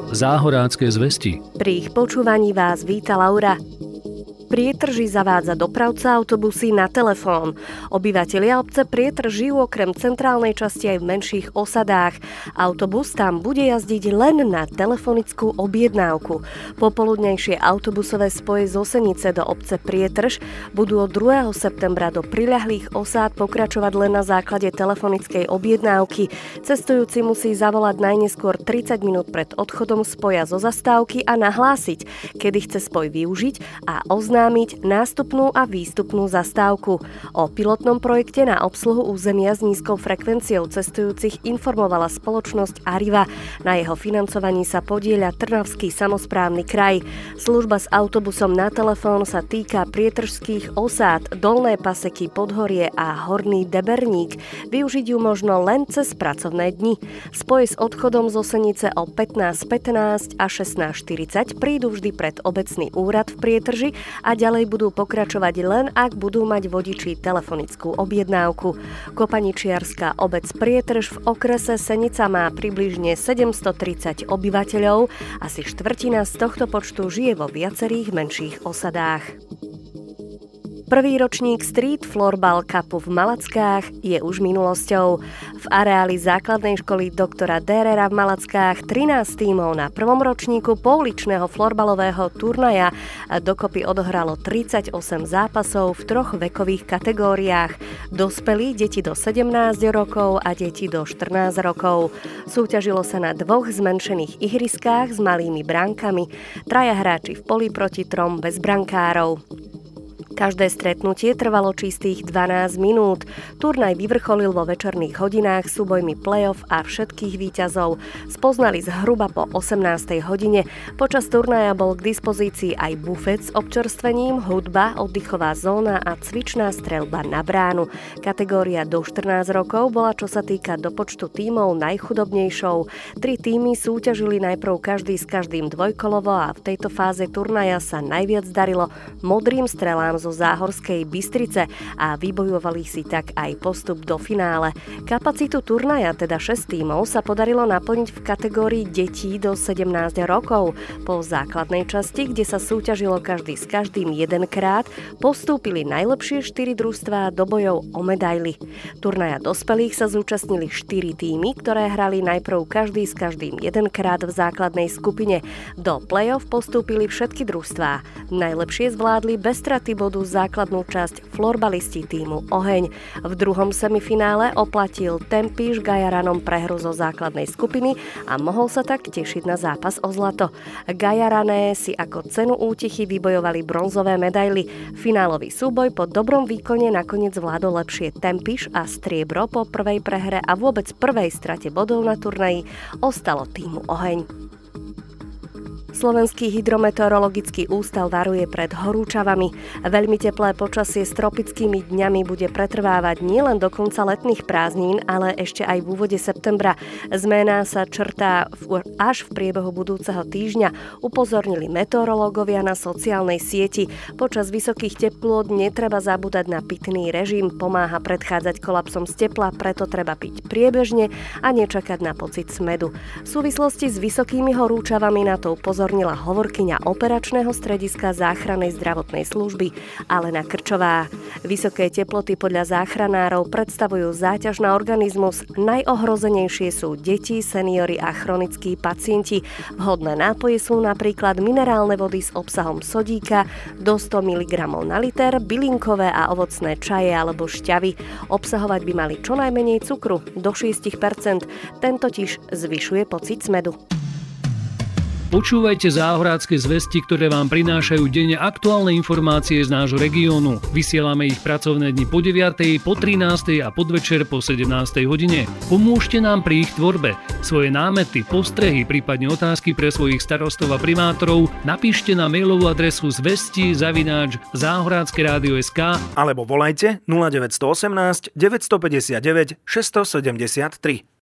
Záhorácké zvesti. Pri ich počúvaní vás víta Laura. Prietrži zavádza dopravca autobusy na telefón. Obyvatelia obce Prietrž žijú okrem centrálnej časti aj v menších osadách. Autobus tam bude jazdiť len na telefonickú objednávku. Popoludnejšie autobusové spoje z Osenice do obce Prietrž budú od 2. septembra do priľahlých osád pokračovať len na základe telefonickej objednávky. Cestujúci musí zavolať najneskôr 30 minút pred odchodom spoja zo zastávky a nahlásiť, kedy chce spoj využiť a oznámiť nástupnú a výstupnú zastávku. O pilotnom projekte na obsluhu územia s nízkou frekvenciou cestujúcich informovala spoločnosť Arriva. Na jeho financovaní sa podieľa Trnavský samosprávny kraj. Služba s autobusom na telefón sa týka prietržských osád Dolné Paseky, Podhorie a Horný Deberník. Využiť ju možno len cez pracovné dni. Spoj s odchodom z Osenice o 15:15 a 16:40 prídu vždy pred obecný úrad v Prietrži a ďalej budú pokračovať len, ak budú mať vodiči telefonickú objednávku. Kopaničiarska obec Prietrž v okrese Senica má približne 730 obyvateľov, asi štvrtina z tohto počtu žije vo viacerých menších osadách. Prvý ročník Street Floorball Cupu v Malackách je už minulosťou. V areáli základnej školy doktora Dérera v Malackách 13 tímov na prvom ročníku pouličného florbalového turnaja dokopy odohralo 38 zápasov v troch vekových kategóriách. Dospelí, deti do 17 rokov a deti do 14 rokov. Súťažilo sa na dvoch zmenšených ihriskách s malými bránkami, traja hráči v poli proti trom bez brankárov. Každé stretnutie trvalo čistých 12 minút. Turnaj vyvrcholil vo večerných hodinách súbojmi play-off a všetkých víťazov spoznali zhruba po 18. hodine. Počas turnaja bol k dispozícii aj bufet s občerstvením, hudba, oddychová zóna a cvičná streľba na bránu. Kategória do 14 rokov bola, čo sa týka do počtu tímov, najchudobnejšou. 3 tímy súťažili najprv každý s každým dvojkolovo a v tejto fáze turnaja sa najviac darilo modrým strelám zo Záhorskej Bystrice a vybojovali si tak aj postup do finále. Kapacitu turnaja, teda 6 tímov, sa podarilo naplniť v kategórii detí do 17 rokov. Po základnej časti, kde sa súťažilo každý s každým jedenkrát, postúpili najlepšie 4 družstvá do bojov o medaily. Turnaja dospelých sa zúčastnili 4 tímy, ktoré hrali najprv každý s každým jedenkrát v základnej skupine. Do play-off postúpili všetky družstvá. Najlepšie zvládli bez straty bodu základnú časť florbalisti tímu Oheň. V druhom semifinále oplatil Tempiš Gajaranom prehru zo základnej skupiny a mohol sa tak tešiť na zápas o zlato. Gajarané si ako cenu útechy vybojovali bronzové medaily. Finálový súboj po dobrom výkone nakoniec zvládol lepšie Tempiš a striebro po prvej prehre a vôbec prvej strate bodov na turnaji ostalo tímu Oheň. Slovenský hydrometeorologický ústav varuje pred horúčavami. Veľmi teplé počasie s tropickými dňami bude pretrvávať nielen do konca letných prázdnin, ale ešte aj v úvode septembra. Zmena sa črtá až v priebehu budúceho týždňa, upozornili meteorológovia na sociálnej sieti. Počas vysokých teplôt netreba zabúdať na pitný režim, pomáha predchádzať kolapsom z tepla, preto treba piť priebežne a nečakať na pocit smedu. V súvislosti s vysokými horúčavami na to upozornila hovorkyňa operačného strediska záchrannej zdravotnej služby Alena Krčová. Vysoké teploty podľa záchranárov predstavujú záťaž na organizmus. Najohrozenejšie sú deti, seniori a chronickí pacienti. Vhodné nápoje sú napríklad minerálne vody s obsahom sodíka do 100 mg na liter, bylinkové a ovocné čaje alebo šťavy. Obsahovať by mali čo najmenej cukru, do 6%. Ten totiž zvyšuje pocit smedu. Počúvajte záhorácké zvesti, ktoré vám prinášajú denne aktuálne informácie z nášho regiónu. Vysielame ich pracovné dni po 9., po 13. a podvečer po 17. hodine. Pomôžte nám pri ich tvorbe. Svoje námety, postrehy, prípadne otázky pre svojich starostov a primátorov napíšte na mailovú adresu zvesti@záhorackeradio.sk alebo volajte 0918 959 673.